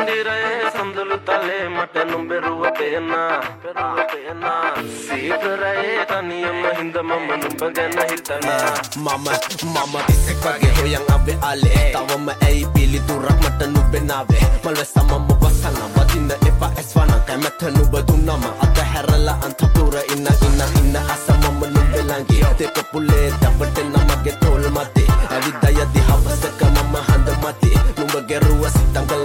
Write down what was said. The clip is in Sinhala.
මන්දිරයේ සඳලු තලේ මට නුඹරුව පේනා සීතරයේ තනියම හින්ද මම නුඹ ගැන හිතනා මම තිස්සෙක් වගේ හොයන් අවේ ආලේ තවම ඇයි පිළිතුරක් මට නුඹේ නාවේ මල්වැස්ස මම වසන වදින්න එපා ඇස්වන කැමැත්ත නුඹ දුන්නම අතහැරලා අන්තපුර ඉන්න අස මම නුඹේ ළඟේ දෙක පුලේ දපටෙන මගේ තෝල් මතේ ඇවිදයදි හවසක මම හඳ මතේ නුඹ ගෙරුව සිතංගල